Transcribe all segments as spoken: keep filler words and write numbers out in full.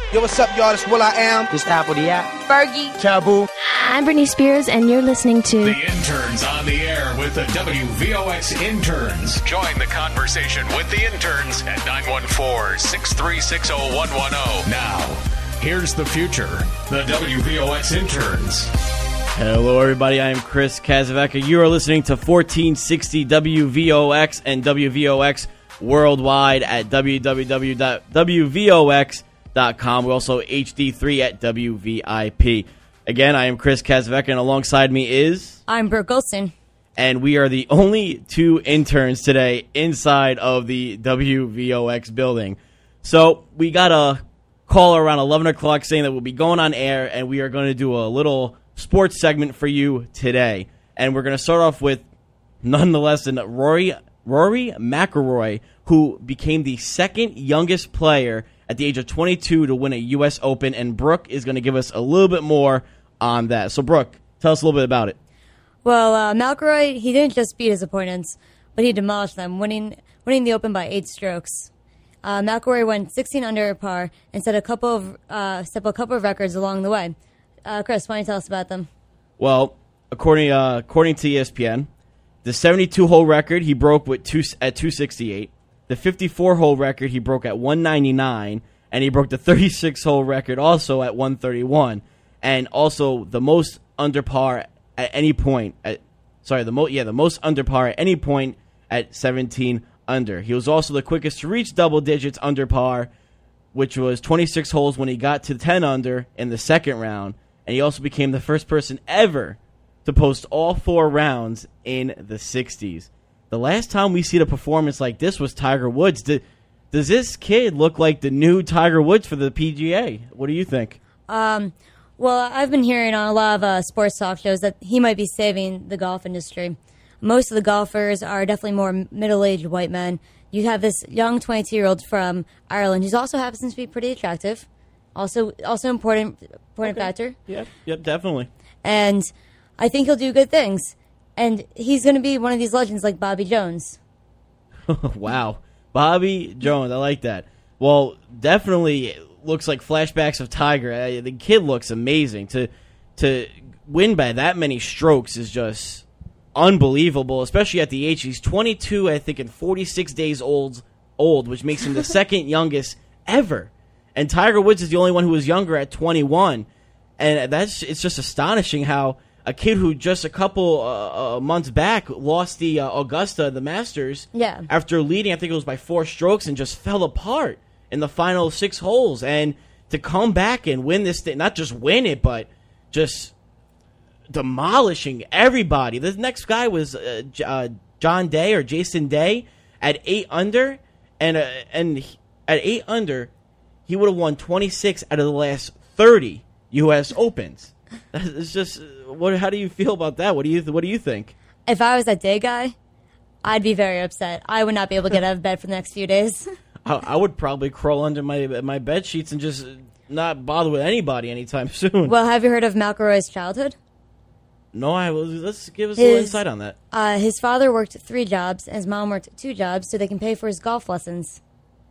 Yo, what's up, y'all? It's Will I Am. This Apple the App. Fergie. Taboo. I'm Britney Spears, and you're listening to The Interns on the air with the W V O X Interns. Join the conversation with the interns at nine one four, six three six, zero one one zero. Now, here's the future. The W V O X Interns. Hello, everybody. I am Chris Kazavecka. You are listening to fourteen sixty W V O X and W V O X worldwide at w w w dot w v o x dot com. We're also H D three at W V I P. Again, I am Chris Kazavecka, and alongside me is... I'm Brooke Golston. And we are the only two interns today inside of the W V O X building. So we got a call around eleven o'clock saying that we'll be going on air, and we are going to do a little sports segment for you today. And we're going to start off with none less than Rory, Rory McIlroy, who became the second youngest player at the age of twenty-two to win a U S Open, and Brooke is going to give us a little bit more on that. So, Brooke, tell us a little bit about it. Well, uh, McIlroy, he didn't just beat his opponents, but he demolished them, winning winning the Open by eight strokes. Uh, McIlroy went sixteen under par and set a couple of uh, set a couple of records along the way. Uh, Chris, why don't you tell us about them? Well, according uh, according to E S P N, the seventy-two hole record he broke with two at two sixty-eight. The fifty-four hole record he broke at one ninety-nine, and he broke the thirty-six hole record also at one thirty-one, and also the most under par at any point at sorry the most yeah the most under par at any point at seventeen under. He was also the quickest to reach double digits under par, which was twenty-six holes when he got to ten under in the second round, and he also became the first person ever to post all four rounds in the sixties. The last time we see a performance like this was Tiger Woods. Did, does this kid look like the new Tiger Woods for the P G A? What do you think? Um, well, I've been hearing on a lot of uh, sports talk shows that he might be saving the golf industry. Most of the golfers are definitely more middle-aged white men. You have this young twenty-two-year-old from Ireland who also happens to be pretty attractive. Also, also important, important Okay. factor. Yep, yep, definitely. And I think he'll do good things. And he's going to be one of these legends like Bobby Jones. Wow. Bobby Jones, I like that. Well, definitely looks like flashbacks of Tiger. Uh, the kid looks amazing. To to win by that many strokes is just unbelievable, especially at the age. He's twenty-two, I think, and forty-six days old, old, which makes him the second youngest ever. And Tiger Woods is the only one who was younger at twenty-one. And that's it's just astonishing how a kid who just a couple uh, uh, months back lost the uh, Augusta, the Masters, Yeah. after leading, I think it was by four strokes, and just fell apart in the final six holes. And to come back and win this thing, not just win it, but just demolishing everybody. The next guy was uh, J- uh, John Day or Jason Day at eight under, and uh, and he, at eight under, he would have won twenty-six out of the last thirty U S Opens. It's just what? How do you feel about that? What do you What do you think? If I was that day guy, I'd be very upset. I would not be able to get out of bed for the next few days. I, I would probably crawl under my my bed sheets and just not bother with anybody anytime soon. Well, have you heard of McIlroy's childhood? No, I will. Let's give us a His- little insight on that. Uh, his father worked three jobs, and his mom worked two jobs, so they can pay for his golf lessons.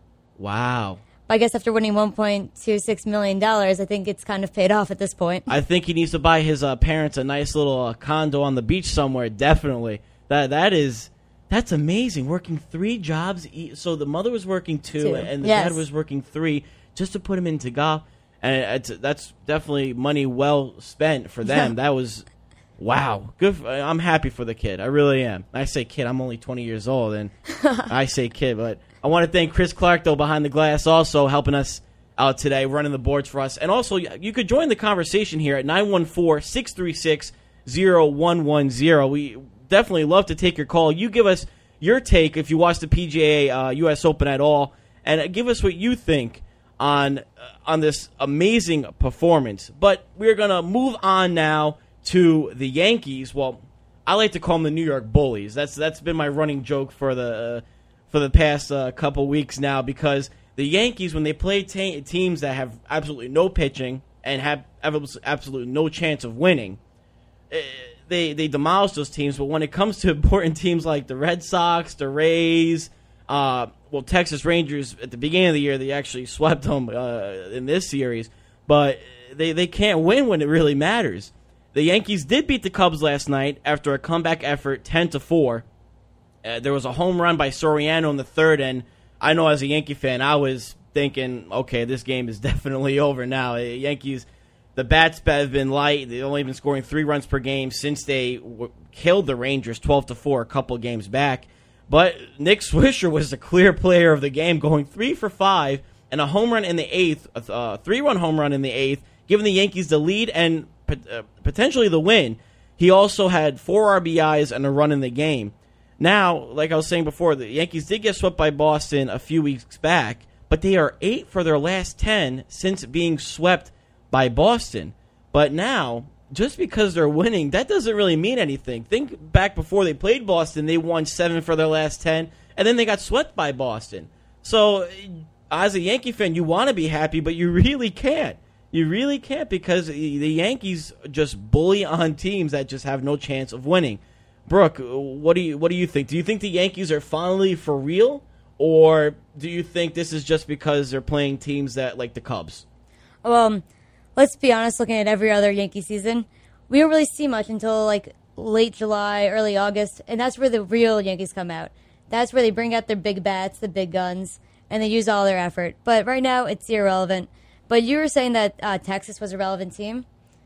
Wow. But I guess after winning one point two six million dollars, I think it's kind of paid off at this point. I think he needs to buy his uh, parents a nice little uh, condo on the beach somewhere. Definitely. That that is that's amazing. Working three jobs. E- so the mother was working two, Two. and the Yes. dad was working three, just to put him into golf. And it's, that's definitely money well spent for them. That was wow. Good. For, I'm happy for the kid. I really am. I say kid. I'm only twenty years old, and I say kid, but. I want to thank Chris Clark, though, behind the glass, also helping us out today, running the boards for us. And also, you could join the conversation here at nine one four, six three six, zero one one zero. We definitely love to take your call. You give us your take if you watch the P G A uh, U S Open at all, and give us what you think on, uh, on this amazing performance. But we're going to move on now to the Yankees. Well, I like to call them the New York Bullies. That's That's been my running joke for the... Uh, for the past uh, couple weeks now, because the Yankees, when they play te- teams that have absolutely no pitching and have absolutely no chance of winning, they they demolish those teams. But when it comes to important teams like the Red Sox, the Rays, uh, well, Texas Rangers at the beginning of the year, they actually swept them uh, in this series, but they, they can't win when it really matters. The Yankees did beat the Cubs last night after a comeback effort, ten to four. Uh, there was a home run by Soriano in the third, and I know as a Yankee fan, I was thinking, okay, this game is definitely over now. The Yankees, the bats have been light. They've only been scoring three runs per game since they w- killed the Rangers twelve to four a couple games back. But Nick Swisher was the clear player of the game, going three for five and a home run in the eighth, a uh, three-run home run in the eighth, giving the Yankees the lead and uh, potentially the win. He also had four R B Is and a run in the game. Now, like I was saying before, the Yankees did get swept by Boston a few weeks back, but they are eight for their last ten since being swept by Boston. But now, just because they're winning, that doesn't really mean anything. Think back before they played Boston, they won seven for their last ten, and then they got swept by Boston. So, as a Yankee fan, you want to be happy, but you really can't. You really can't because the Yankees just bully on teams that just have no chance of winning. Brooke, what do you what do you think? Do you think the Yankees are finally for real, or do you think this is just because they're playing teams that like the Cubs? Well, let's be honest. Looking at every other Yankee season, we don't really see much until like late July, early August, and that's where the real Yankees come out. That's where they bring out their big bats, the big guns, and they use all their effort. But right now, it's irrelevant. But you were saying that uh, Texas was a relevant team.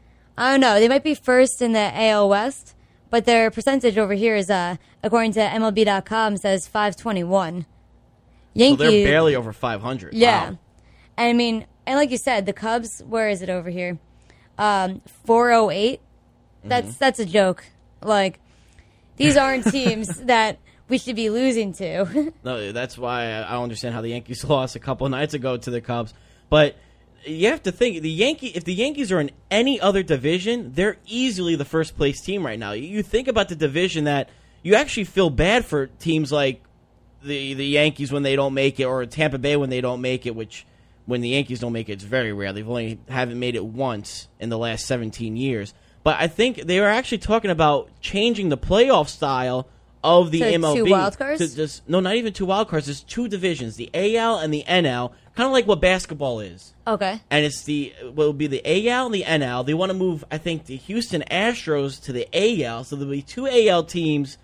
I don't know. They might be first in the A L West, but their percentage over here is, uh, according to M L B dot com, says five twenty-one. Yankees, so they're barely over five hundred. Yeah. Wow. And I mean, and like you said, the Cubs, where is it over here? Um, four oh eight. That's mm-hmm. that's a joke. Like, these aren't teams that we should be losing to. No, that's why I don't understand how the Yankees lost a couple nights ago to the Cubs. But you have to think, the Yankee if the Yankees are in any other division, they're easily the first place team right now. You think about the division that you actually feel bad for teams like the the Yankees when they don't make it, or Tampa Bay when they don't make it, which when the Yankees don't make it, it's very rare. They've only haven't made it once in the last seventeen years. But I think they were actually talking about changing the playoff style of the so M L B. Two wild cards? To just, no, not even two wild cards. There's two divisions, the A L and the N L, kind of like what basketball is. Okay. And it's the what will be the A L and the N L. They want to move, I think, the Houston Astros to the A L, so there'll be two A L teams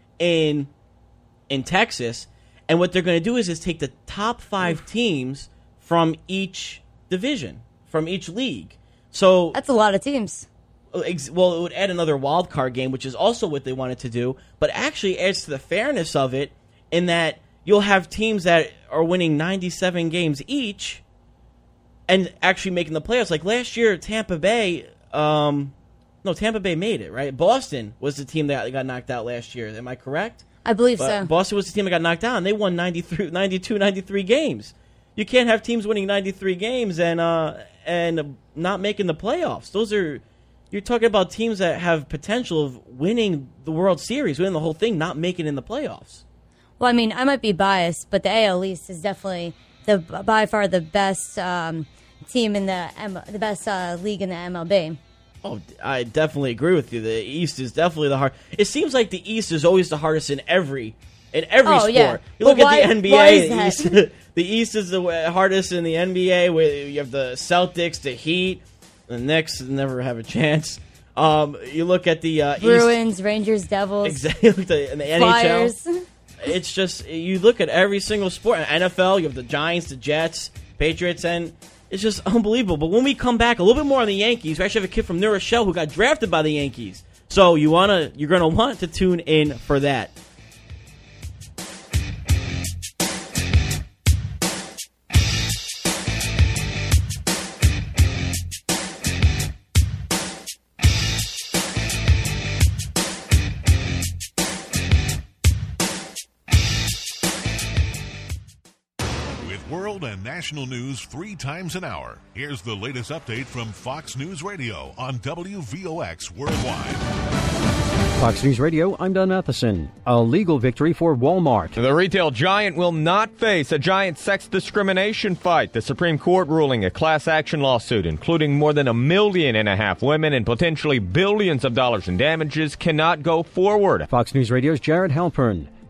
in in Texas. And what they're going to do is is take the top five teams from each division, from each league. So that's a lot of teams. Well, it would add another wild card game, which is also what they wanted to do, but actually adds to the fairness of it in that you'll have teams that are winning ninety-seven games each and actually making the playoffs. Like last year, Tampa Bay, um, no, Tampa Bay made it, right? Boston was the team that got knocked out last year. Am I correct? I believe but so. Boston was the team that got knocked out, and they won ninety-three, ninety-two, ninety-three games. You can't have teams winning ninety-three games and uh, and not making the playoffs. Those are... You're talking about teams that have potential of winning the World Series, winning the whole thing, not making it in the playoffs. Well, I mean, I might be biased, but the A L East is definitely the by far the best um, team in the M- the best uh, league in the M L B. Oh, I definitely agree with you. The East is definitely the hard. It seems like the East is always the hardest in every in every oh, sport. Yeah. You look well, at why, the N B A. Why is the, that? East, the East is the hardest in the N B A. Where you have the Celtics, the Heat. The Knicks never have a chance. Um, you look at the uh, Bruins, East, Rangers, Devils, exactly, in the Flyers. N H L. It's just you look at every single sport. In N F L, you have the Giants, the Jets, Patriots, and it's just unbelievable. But when we come back, a little bit more on the Yankees. We actually have a kid from New Rochelle who got drafted by the Yankees. So you wanna, you're gonna want to tune in for that. World and national news three times an hour. Here's the latest update from Fox News Radio on W V O X Worldwide. Fox News Radio, I'm Don Matheson. A legal victory for Walmart. The retail giant will not face a giant sex discrimination fight. The Supreme Court ruling a class action lawsuit, including more than a million and a half women and potentially billions of dollars in damages, cannot go forward. Fox News Radio's Jared Halpern.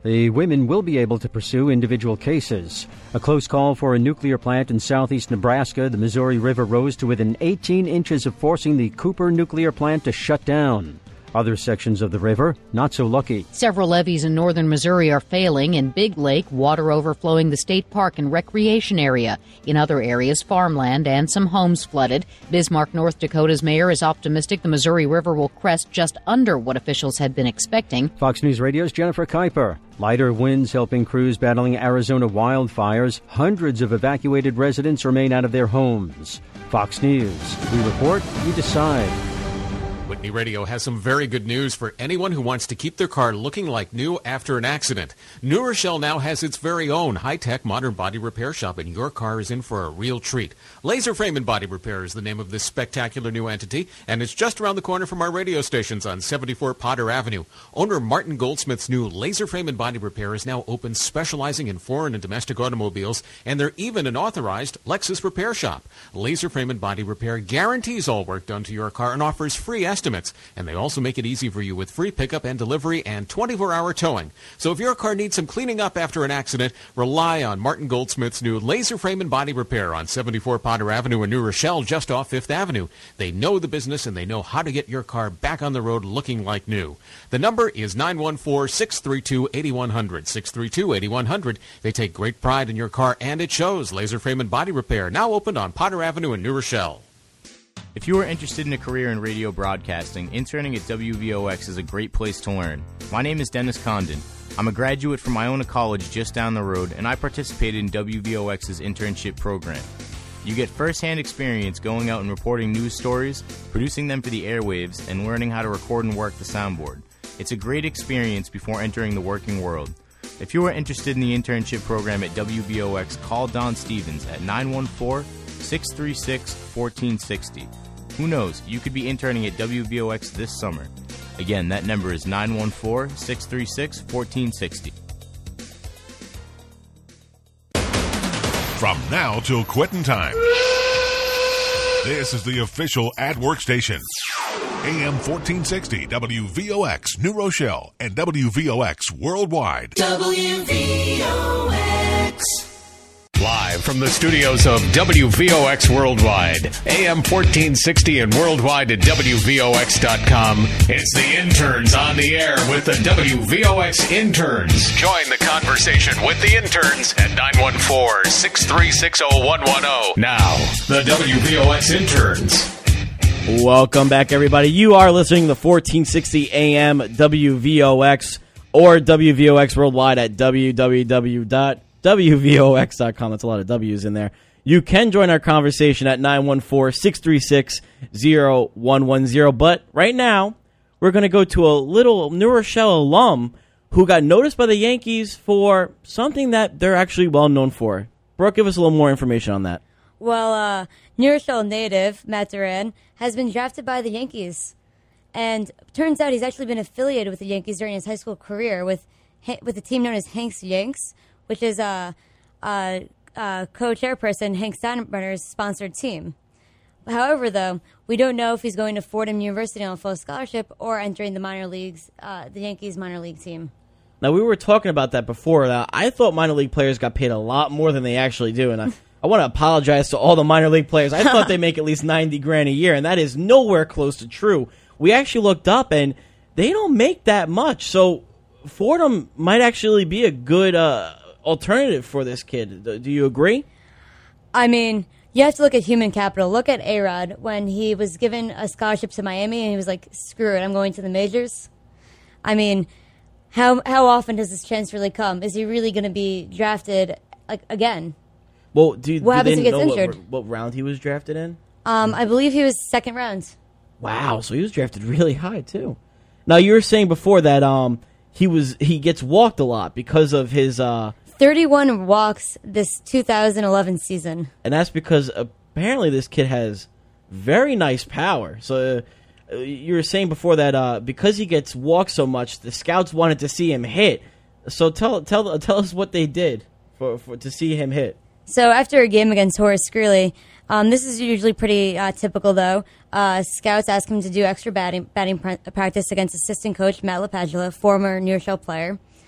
The women will be able to pursue individual cases. A close call for a nuclear plant in southeast Nebraska. The Missouri River rose to within eighteen inches of forcing the Cooper nuclear plant to shut down. Other sections of the river, not so lucky. Several levees in northern Missouri are failing. In Big Lake, water overflowing the state park and recreation area. In other areas, farmland and some homes flooded. Bismarck, North Dakota's mayor is optimistic the Missouri River will crest just under what officials had been expecting. Fox News Radio's Jennifer Kuiper. Lighter winds helping crews battling Arizona wildfires. Hundreds of evacuated residents remain out of their homes. Fox News. We report, you decide. Whitney Radio has some very good news for anyone who wants to keep their car looking like new after an accident. New Rochelle now has its very own high-tech modern body repair shop, and your car is in for a real treat. Laser Frame and Body Repair is the name of this spectacular new entity, and it's just around the corner from our radio stations on seventy-four Potter Avenue. Owner Martin Goldsmith's new Laser Frame and Body Repair is now open, specializing in foreign and domestic automobiles, and they're even an authorized Lexus repair shop. Laser Frame and Body Repair guarantees all work done to your car and offers free estimates. And they also make it easy for you with free pickup and delivery and twenty-four hour towing. So if your car needs some cleaning up after an accident, rely on Martin Goldsmith's new Laser Frame and Body Repair on seventy-four Potter Avenue in New Rochelle, just off Fifth Avenue. They know the business and they know how to get your car back on the road looking like new. The number is nine one four, six three two, eight one zero zero, six three two, eight one zero zero. They take great pride in your car, and it shows. Laser Frame and Body Repair, now opened on Potter Avenue in New Rochelle. If you are interested in a career in radio broadcasting, interning at W V O X is a great place to learn. My name is Dennis Condon. I'm a graduate from Iona College just down the road, and I participated in W V O X's internship program. You get first-hand experience going out and reporting news stories, producing them for the airwaves, and learning how to record and work the soundboard. It's a great experience before entering the working world. If you are interested in the internship program at W V O X, call Don Stevens at nine one four, six three six, one four six zero. Who knows, you could be interning at W V O X this summer. Again, that number is nine one four, six three six, one four six zero. From now till quitting time, this is the official At Work station. A M fourteen sixty W V O X New Rochelle and W V O X Worldwide. W V O X. Live from the studios of W V O X Worldwide, A M fourteen sixty and worldwide at W V O X dot com. It's the interns on the air with the W V O X interns. Join the conversation with the interns at nine one four, six three six, zero one one zero. Now, the W V O X interns. Welcome back, everybody. You are listening to fourteen sixty A M W V O X or W V O X Worldwide at w w w dot w v o x dot com. That's a lot of W's in there. You can join our conversation at nine one four, six three six, zero one one zero. But right now, we're going to go to a little New Rochelle alum who got noticed by the Yankees for something that they're actually well known for. Brooke, give us a little more information on that. Well, uh, New Rochelle native Matt Duran has been drafted by the Yankees. And turns out he's actually been affiliated with the Yankees during his high school career with with a team known as Hanks Yanks, which is a, a, a co-chairperson Hank Steinbrenner's sponsored team. However, though, we don't know if he's going to Fordham University on a full scholarship or entering the minor leagues, uh, the Yankees minor league team. Now, we were talking about that before. Now, I thought minor league players got paid a lot more than they actually do, and I, I want to apologize to all the minor league players. I thought they make at least ninety grand a year, and that is nowhere close to true. We actually looked up, and they don't make that much. So Fordham might actually be a good uh, alternative for this kid. Do you agree? I mean, you have to look at human capital. Look at A-Rod when he was given a scholarship to Miami, and he was like, screw it, I'm going to the majors. I mean, how how often does this chance really come? Is he really going to be drafted like again? Well, do, what do happens they if he gets know injured? What, what round he was drafted in? Um, I believe he was second round. Wow, so he was drafted really high too. Now you were saying before that um he was he gets walked a lot because of his uh thirty-one walks this two thousand eleven season, and that's because apparently this kid has very nice power. So uh, you were saying before that uh because he gets walked so much, the scouts wanted to see him hit. So tell tell tell us what they did for, for to see him hit. So after a game against Horace Greeley, um, this is usually pretty uh, typical, though. Uh, scouts ask him to do extra batting, batting pr- practice against assistant coach Matt LaPagula, former New Rochelle player.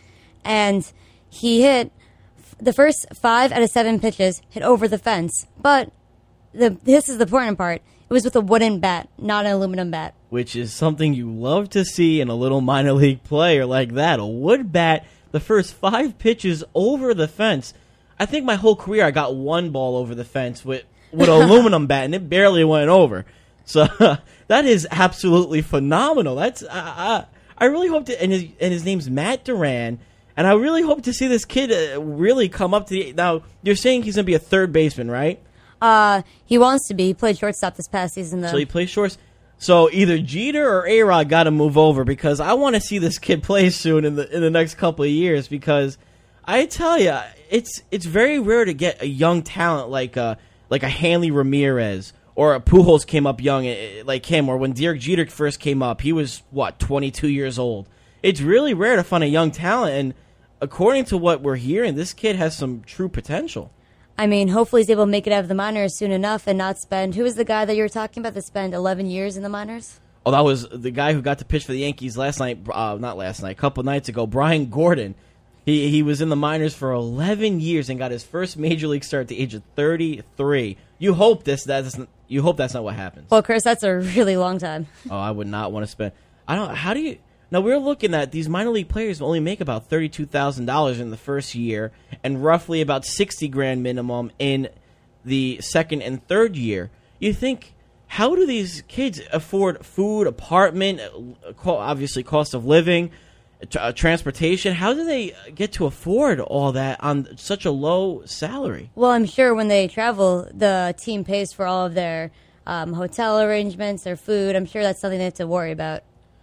and he hit the first five out of seven pitches hit over the fence. But the this is the important part. It was with a wooden bat, not an aluminum bat. Which is something you love to see in a little minor league player like that. A wood bat, the first five pitches over the fence. I think my whole career I got one ball over the fence with, with an aluminum bat, and it barely went over. So that is absolutely phenomenal. That's I, I, I really hope to, and his, and his name's Matt Duran, and I really hope to see this kid uh, really come up to the. Now you're saying he's going to be a third baseman, right? Uh, he wants to be. He played shortstop this past season, though. So he plays shorts. So either Jeter or A-Rod got to move over because I want to see this kid play soon in the in the next couple of years. Because I tell you, it's it's very rare to get a young talent like a like a Hanley Ramirez or a Pujols came up young like him, or when Derek Jeter first came up, he was what twenty-two years old. It's really rare to find a young talent, and according to what we're hearing, this kid has some true potential. I mean, hopefully he's able to make it out of the minors soon enough and not spend... Who was the guy that you were talking about that spent eleven years in the minors? Oh, that was the guy who got to pitch for the Yankees last night. Uh, not last night, a couple nights ago. Brian Gordon. He he was in the minors for eleven years and got his first major league start at the age of thirty-three. You hope this that's you hope that's not what happens. Well, Chris, that's a really long time. Oh, I would not want to spend... I don't... How do you... Now, we're looking at these minor league players only make about thirty-two thousand dollars in the first year and roughly about sixty grand minimum in the second and third year. You think, how do these kids afford food, apartment, obviously cost of living, uh, transportation? How do they get to afford all that on such a low salary? Well, I'm sure when they travel, the team pays for all of their um, hotel arrangements, their food. I'm sure that's something they have to worry about.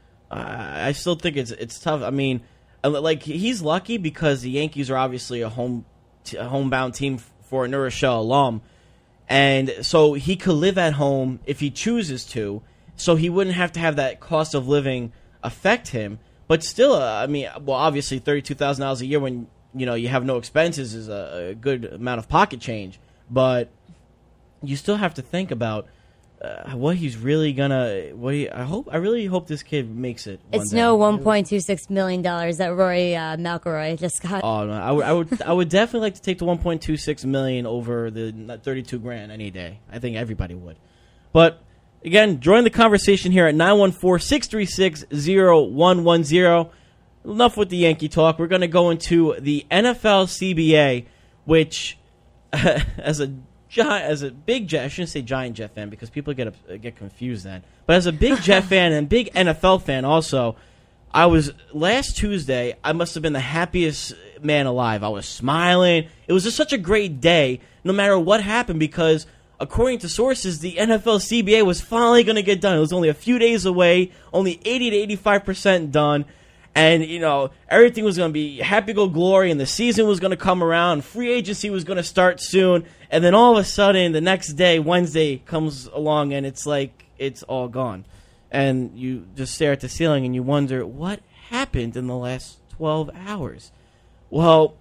I still think it's it's tough. I mean, like he's lucky because the Yankees are obviously a home t- a homebound team for a New Rochelle alum, and so he could live at home if he chooses to. So he wouldn't have to have that cost of living affect him. But still, uh, I mean, well, obviously thirty-two thousand dollars a year when you know you have no expenses is a, a good amount of pocket change. But you still have to think about. Uh, what he's really gonna? What he, I hope. I really hope this kid makes it. One it's day. no one point two six million dollars that Rory uh, McIlroy just got. Oh no! I would. I would. I would definitely like to take the one point two six million over the thirty-two grand any day. I think everybody would. But again, join the conversation here at nine one four, six three six, zero one one zero. Enough with the Yankee talk. We're going to go into the N F L C B A, which, uh, as a Giant, as a big Jet, I shouldn't say Giant Jet fan because people get uh, get confused then. But as a big Jet fan and big N F L fan also, I was last Tuesday. I must have been the happiest man alive. I was smiling. It was just such a great day, no matter what happened, because according to sources, the N F L C B A was finally going to get done. It was only a few days away, only eighty to eighty-five percent done. And, you know, everything was going to be happy-go-glory, and the season was going to come around. Free agency was going to start soon. And then all of a sudden, the next day, Wednesday, comes along, and it's like it's all gone. And you just stare at the ceiling, and you wonder, what happened in the last twelve hours? Well,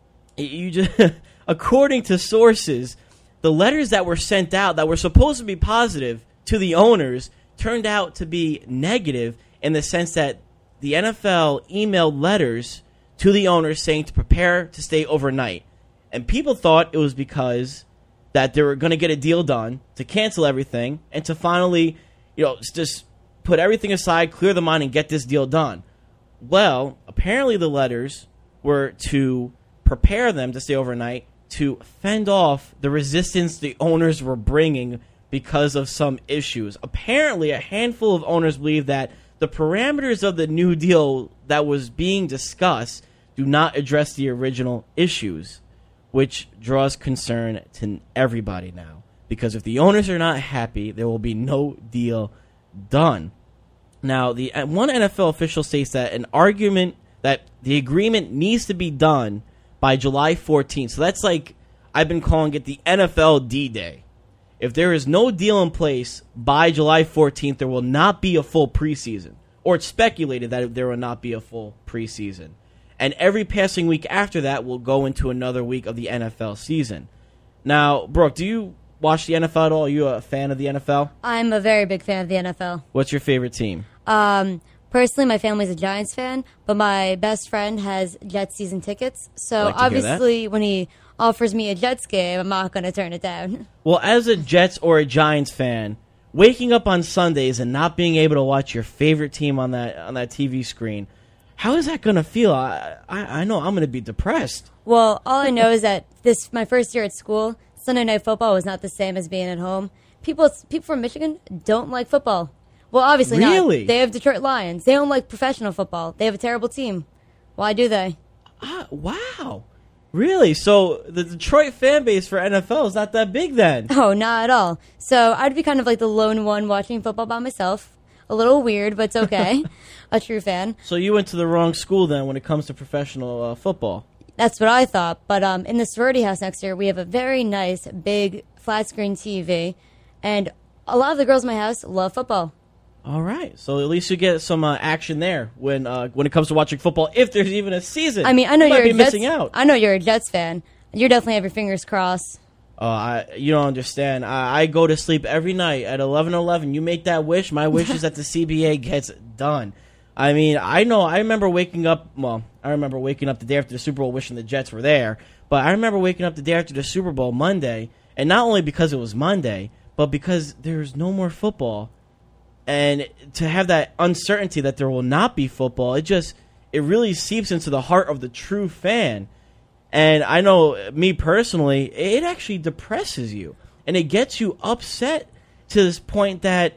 you just according to sources, the letters that were sent out that were supposed to be positive to the owners turned out to be negative in the sense that the N F L emailed letters to the owners saying to prepare to stay overnight. And people thought it was because that they were going to get a deal done to cancel everything and to finally, you know, just put everything aside, clear the mind, and get this deal done. Well, apparently the letters were to prepare them to stay overnight to fend off the resistance the owners were bringing because of some issues. Apparently, a handful of owners believe that the parameters of the new deal that was being discussed do not address the original issues, which draws concern to everybody now. Because if the owners are not happy, there will be no deal done. Now, the one N F L official states that an argument that the agreement needs to be done by July fourteenth. So that's like, I've been calling it the N F L D-Day. If there is no deal in place by July fourteenth, there will not be a full preseason. Or it's speculated that there will not be a full preseason. And every passing week after that will go into another week of the N F L season. Now, Brooke, do you watch the N F L at all? Are you a fan of the N F L? I'm a very big fan of the N F L. What's your favorite team? Um, Personally, my family's a Giants fan, but my best friend has Jets season tickets. So Like to hear obviously, when he offers me a Jets game, I'm not going to turn it down. Well, as a Jets or a Giants fan, waking up on Sundays and not being able to watch your favorite team on that on that T V screen, how is that going to feel? I, I I know I'm going to be depressed. Well, all I know is that this my first year at school, Sunday night football was not the same as being at home. People people from Michigan don't like football. Well, obviously Really? not. They have Detroit Lions. They don't like professional football. They have a terrible team. Why do they? Ah, wow. Really? So the Detroit fan base for N F L is not that big then? Oh, not at all. So I'd be kind of like the lone one watching football by myself. A little weird, but it's okay. A true fan. So you went to the wrong school then when it comes to professional uh, football. That's what I thought. But um, in the sorority house next year, we have a very nice, big, flat-screen T V. And a lot of the girls in my house love football. All right. So at least you get some uh, action there when uh, when it comes to watching football, if there's even a season. I mean, I know you might you're be a Jets, missing out. I know you're a Jets fan. You definitely have your fingers crossed. Uh, I, you don't understand. I, I go to sleep every night at eleven eleven. You make that wish. My wish is that the C B A gets done. I mean, I know. I remember waking up. Well, I remember waking up the day after the Super Bowl wishing the Jets were there. But I remember waking up the day after the Super Bowl Monday, and not only because it was Monday, but because there's no more football. And to have that uncertainty that there will not be football, it just it really seeps into the heart of the true fan. And I know, me personally, it actually depresses you. And it gets you upset to this point that,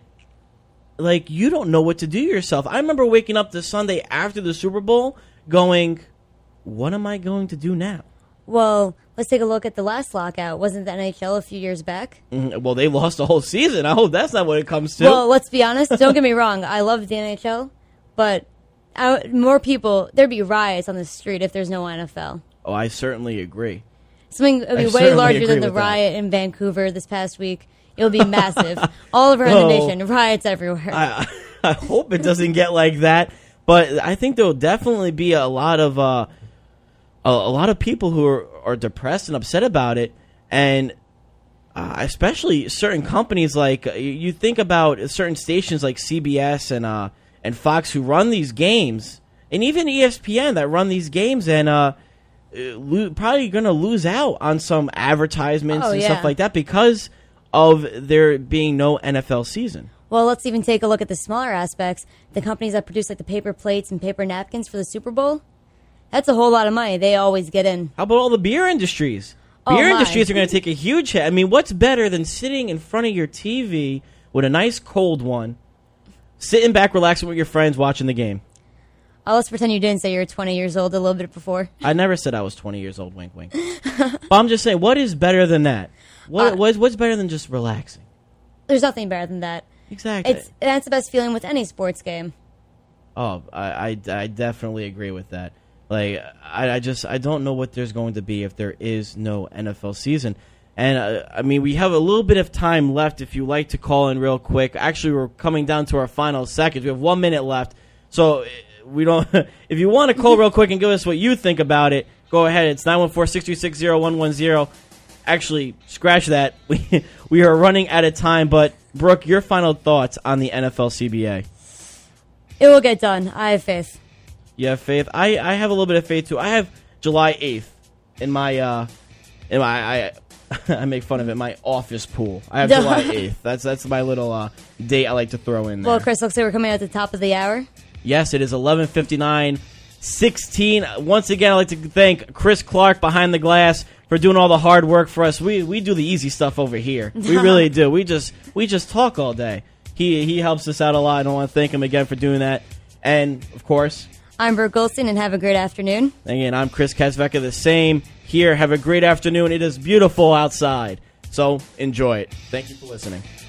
like, you don't know what to do yourself. I remember waking up the Sunday after the Super Bowl going, what am I going to do now? Well, let's take a look at the last lockout. Wasn't the N H L a few years back? Mm, well, they lost the whole season. I hope that's not what it comes to. Well, let's be honest. Don't get me wrong. I love the N H L, but I, more people, there'd be riots on the street if there's no N F L. Oh, I certainly agree. Something would be I way certainly larger agree than the with that. riot in Vancouver this past week. It'll be massive. All over the Oh. nation, riots everywhere. I, I hope it doesn't get like that, but I think there'll definitely be a lot of uh, a, a lot of people who are, are depressed and upset about it, and uh, especially certain companies like uh, you, you think about certain stations like C B S and uh, and Fox who run these games, and even E S P N that run these games, and uh, lo- probably going to lose out on some advertisements Oh, and yeah. stuff like that because of there being no N F L season. Well, let's even take a look at the smaller aspects. The companies that produce like the paper plates and paper napkins for the Super Bowl. That's a whole lot of money. They always get in. How about all the beer industries? Oh, Beer my. industries are going to take a huge hit. I mean, what's better than sitting in front of your T V with a nice cold one, sitting back, relaxing with your friends, watching the game? Oh, let's pretend you didn't say you were twenty years old a little bit before. I never said I was twenty years old, wink, wink. But I'm just saying, what is better than that? What, Uh, what's, what's better than just relaxing? There's nothing better than that. Exactly. It's that's the best feeling with any sports game. Oh, I, I, I definitely agree with that. Like, I, I just I don't know what there's going to be if there is no N F L season. And, uh, I mean, we have a little bit of time left if you like to call in real quick. Actually, we're coming down to our final seconds. We have one minute left. So, uh, we don't. if you want to call real quick and give us what you think about it, go ahead. It's nine one four, six three six, zero one one zero. Actually, scratch that. We, we are running out of time. But, Brooke, your final thoughts on the N F L C B A? It will get done. I have faith. You have faith? I, I have a little bit of faith too. I have July eighth in my uh in my I I make fun of it, my office pool. I have July eighth. That's that's my little uh date I like to throw in there. Well, Chris, looks like we're coming out at the top of the hour. Yes, it is eleven fifty-nine sixteen. Once again, I'd like to thank Chris Clark behind the glass for doing all the hard work for us. We we do the easy stuff over here. We really do. We just we just talk all day. He he helps us out a lot. I want to thank him again for doing that. And of course, I'm Brooke Goldstein, and have a great afternoon. again, I'm Chris Kazveka, the same here. Have a great afternoon. It is beautiful outside, so enjoy it. Thank you for listening.